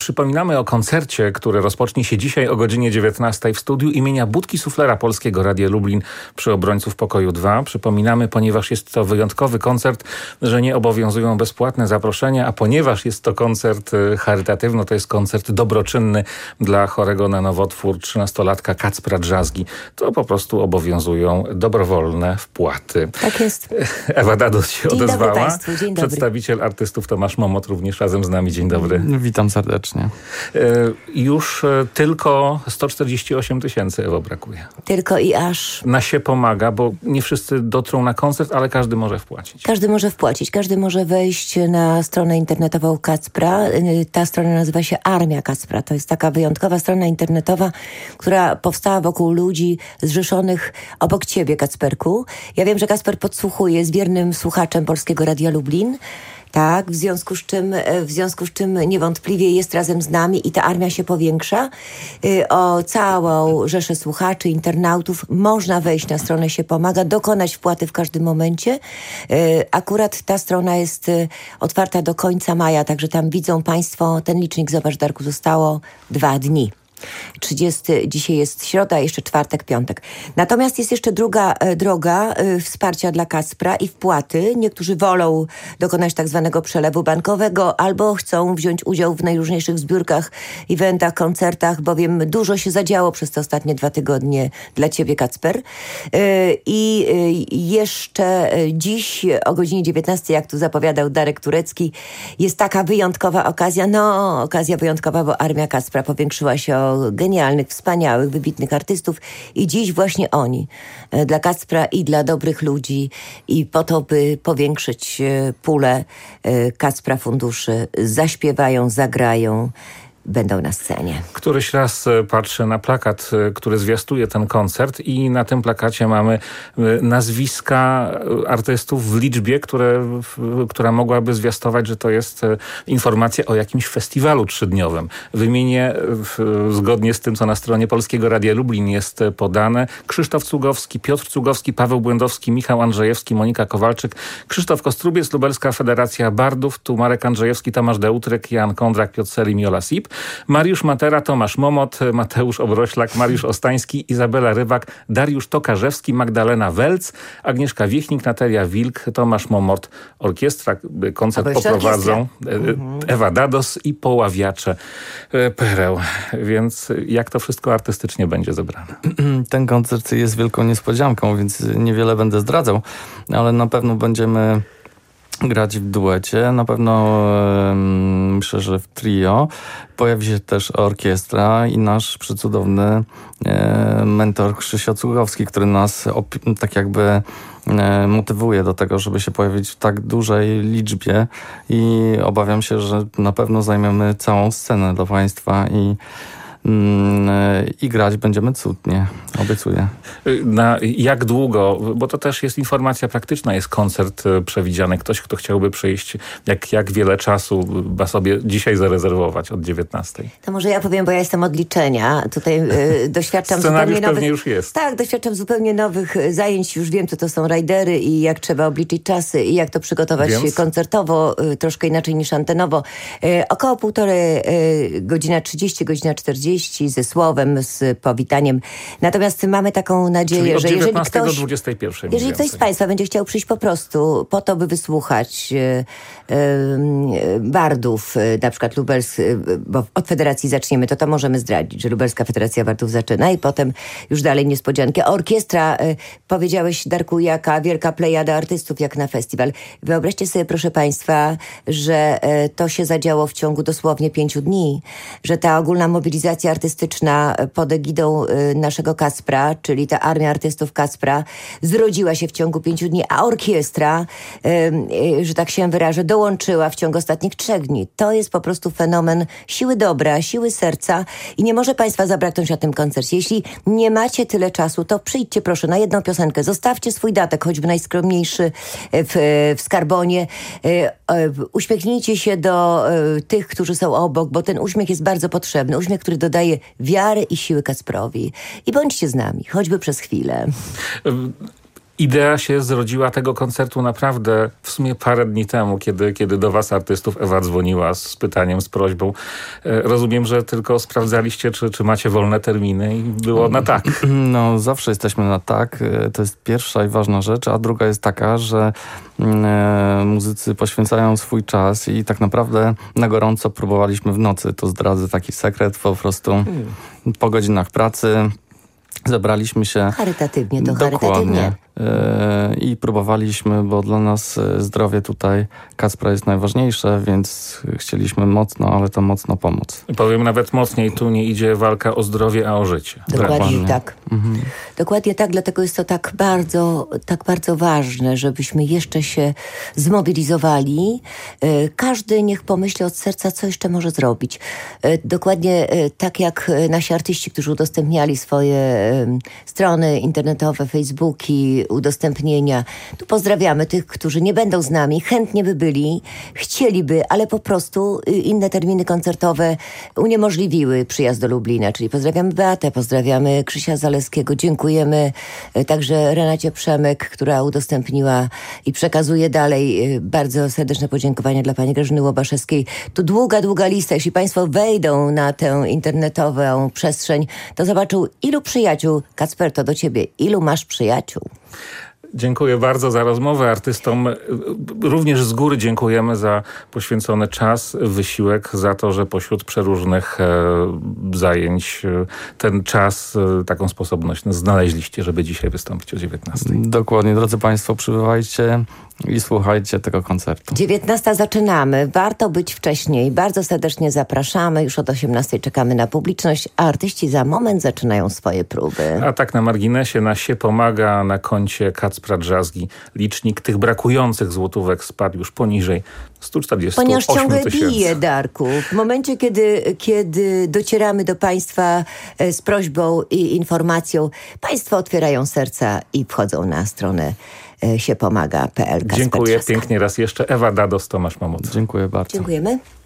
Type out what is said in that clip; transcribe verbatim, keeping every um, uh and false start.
Przypominamy o koncercie, który rozpocznie się dzisiaj o godzinie dziewiętnastej w studiu imienia Budki Suflera Polskiego Radia Lublin przy Obrońców Pokoju dwa. Przypominamy, ponieważ jest to wyjątkowy koncert, że nie obowiązują bezpłatne zaproszenia, a ponieważ jest to koncert charytatywny, to jest koncert dobroczynny dla chorego na nowotwór trzynastolatka Kacpra Drzazgi, to po prostu obowiązują dobrowolne wpłaty. Tak jest. Ewa Dados się Dzień odezwała. Dobry Państwu. Dzień dobry. Przedstawiciel artystów Tomasz Momot również razem z nami. Dzień dobry. Witam serdecznie. Już tylko sto czterdzieści osiem tysięcy, Ewo, brakuje. Tylko i aż. Na się pomaga, bo nie wszyscy dotrą na koncert, ale każdy może wpłacić. Każdy może wpłacić. Każdy może wejść na stronę internetową Kacpra. Ta strona nazywa się Armia Kacpra. To jest taka wyjątkowa strona internetowa, która powstała wokół ludzi zrzeszonych obok ciebie, Kacperku. Ja wiem, że Kacper podsłuchuje, jest wiernym słuchaczem Polskiego Radia Lublin. Tak, w związku z czym, w związku z czym niewątpliwie jest razem z nami i ta armia się powiększa. O całą rzeszę słuchaczy, internautów można wejść na stronę Się Pomaga, dokonać wpłaty w każdym momencie. Akurat ta strona jest otwarta do końca maja, także tam widzą Państwo ten licznik. Zobacz, Darku, zostało dwa dni. trzydziesty, dzisiaj jest środa, jeszcze czwartek, piątek. Natomiast jest jeszcze druga e, droga e, wsparcia dla Kacpra i wpłaty. Niektórzy wolą dokonać tak zwanego przelewu bankowego albo chcą wziąć udział w najróżniejszych zbiórkach, eventach, koncertach, bowiem dużo się zadziało przez te ostatnie dwa tygodnie dla ciebie, Kacper. E, I e, jeszcze dziś o godzinie dziewiętnastej, jak tu zapowiadał Darek Turecki, jest taka wyjątkowa okazja, no okazja wyjątkowa, bo Armia Kacpra powiększyła się o genialnych, wspaniałych, wybitnych artystów i dziś właśnie oni dla Kacpra i dla dobrych ludzi i po to, by powiększyć pulę Kacpra funduszy, zaśpiewają, zagrają, będą na scenie. Któryś raz patrzę na plakat, który zwiastuje ten koncert i na tym plakacie mamy nazwiska artystów w liczbie, które, która mogłaby zwiastować, że to jest informacja o jakimś festiwalu trzydniowym. Wymienię zgodnie z tym, co na stronie Polskiego Radia Lublin jest podane: Krzysztof Cugowski, Piotr Cugowski, Paweł Błędowski, Michał Andrzejewski, Monika Kowalczyk, Krzysztof Kostrubiec, Lubelska Federacja Bardów, tu Marek Andrzejewski, Tomasz Deutryk, Jan Kondrak, Piotr Selim i Ola Sip, Mariusz Matera, Tomasz Momot, Mateusz Obroślak, Mariusz Ostański, Izabela Rybak, Dariusz Tokarzewski, Magdalena Welc, Agnieszka Wiechnik, Natalia Wilk, Tomasz Momot, orkiestra. Koncert poprowadzą Ewa Dados i poławiacze Pereł. Więc jak to wszystko artystycznie będzie zebrane? Ten koncert jest wielką niespodzianką, więc niewiele będę zdradzał, ale na pewno będziemy grać w duecie, na pewno e, myślę, że w trio. Pojawi się też orkiestra i nasz przecudowny e, mentor Krzysio Cugowski, który nas op- tak jakby e, motywuje do tego, żeby się pojawić w tak dużej liczbie i obawiam się, że na pewno zajmiemy całą scenę dla Państwa i i grać będziemy cudnie, obiecuję. Na jak długo, bo to też jest informacja praktyczna, jest koncert przewidziany. Ktoś, kto chciałby przyjść, jak, jak wiele czasu ma sobie dzisiaj zarezerwować od dziewiętnastej? To może ja powiem, bo ja jestem od liczenia. Tutaj y, doświadczam Scenariusz zupełnie pewnie nowych... już jest. Tak, doświadczam zupełnie nowych zajęć. Już wiem, co to są rajdery i jak trzeba obliczyć czasy i jak to przygotować Więc? koncertowo, y, troszkę inaczej niż antenowo. Y, około półtorej y, godzina trzydzieści, godzina czterdzieści ze słowem, z powitaniem. Natomiast mamy taką nadzieję, Czyli od że jeżeli dziewiętnastej ktoś... do dwudziestej pierwszej. Jeżeli ktoś z Państwa będzie chciał przyjść po prostu po to, by wysłuchać e, e, bardów, e, na przykład lubelsk, bo od federacji zaczniemy, to to możemy zdradzić, że Lubelska Federacja Bardów zaczyna i potem już dalej niespodzianki. Orkiestra, e, powiedziałeś, Darku, jaka wielka plejada artystów jak na festiwal. Wyobraźcie sobie, proszę Państwa, że e, to się zadziało w ciągu dosłownie pięciu dni, że ta ogólna mobilizacja artystyczna pod egidą e, naszego Kacpra, czyli ta armia artystów Kacpra, zrodziła się w ciągu pięciu dni, a orkiestra, yy, yy, że tak się wyrażę, dołączyła w ciągu ostatnich trzech dni. To jest po prostu fenomen siły dobra, siły serca i nie może Państwa zabraknąć na tym koncercie. Jeśli nie macie tyle czasu, to przyjdźcie proszę na jedną piosenkę, zostawcie swój datek, choćby najskromniejszy w, w skarbonie, yy, yy, uśmiechnijcie się do yy, tych, którzy są obok, bo ten uśmiech jest bardzo potrzebny. Uśmiech, który dodaje wiary i siły Kacprowi. I bądźcie z nami, choćby przez chwilę. idea się zrodziła tego koncertu naprawdę w sumie parę dni temu, kiedy, kiedy do was artystów Ewa dzwoniła z pytaniem, z prośbą. Rozumiem, że tylko sprawdzaliście, czy, czy macie wolne terminy i było na tak. No zawsze jesteśmy na tak. To jest pierwsza i ważna rzecz, a druga jest taka, że e, muzycy poświęcają swój czas i tak naprawdę na gorąco próbowaliśmy w nocy. To zdradzę taki sekret, po prostu hmm. po godzinach pracy zebraliśmy się. Charytatywnie, to dokładnie, charytatywnie. Yy, I próbowaliśmy, bo dla nas zdrowie tutaj Kacpra jest najważniejsze, więc chcieliśmy mocno, ale to mocno pomóc. Powiem nawet mocniej, tu nie idzie walka o zdrowie, a o życie. Dokładnie, Dokładnie. tak. Mhm. Dokładnie tak, dlatego jest to tak bardzo, tak bardzo ważne, żebyśmy jeszcze się zmobilizowali. Każdy niech pomyśli od serca, co jeszcze może zrobić. Dokładnie tak jak nasi artyści, którzy udostępniali swoje strony internetowe, Facebooki, udostępnienia. Tu pozdrawiamy tych, którzy nie będą z nami, chętnie by byli, chcieliby, ale po prostu inne terminy koncertowe uniemożliwiły przyjazd do Lublina, czyli pozdrawiamy Beatę, pozdrawiamy Krzysia Zaleskiego, dziękujemy także Renacie Przemek, która udostępniła i przekazuje dalej bardzo serdeczne podziękowania dla pani Grażyny Łobaszewskiej. Tu długa, długa lista. Jeśli państwo wejdą na tę internetową przestrzeń, to zobaczą, ilu przyjaciół, Kacper, to do ciebie, ilu masz przyjaciół? Dziękuję bardzo za rozmowę. Artystom również z góry dziękujemy za poświęcony czas, wysiłek, za to, że pośród przeróżnych e, zajęć e, ten czas, e, taką sposobność znaleźliście, żeby dzisiaj wystąpić o dziewiętnastej. Dokładnie. Drodzy państwo, przybywajcie i słuchajcie tego koncertu. dziewiętnasta zaczynamy. Warto być wcześniej. Bardzo serdecznie zapraszamy. Już od osiemnastej czekamy na publiczność, a artyści za moment zaczynają swoje próby. A tak na marginesie, na się pomaga na koncie Kacpra Drzazgi. Licznik tych brakujących złotówek spadł już poniżej stu czterdziestu ośmiu tysięcy. Ponieważ ciągle bije, Darku. W momencie, kiedy, kiedy docieramy do państwa z prośbą i informacją, państwo otwierają serca i wchodzą na stronę siepomaga kropka pe el. Dziękuję pięknie raz jeszcze. Ewa Dados, Tomasz Mamut. Dziękuję bardzo. Dziękujemy.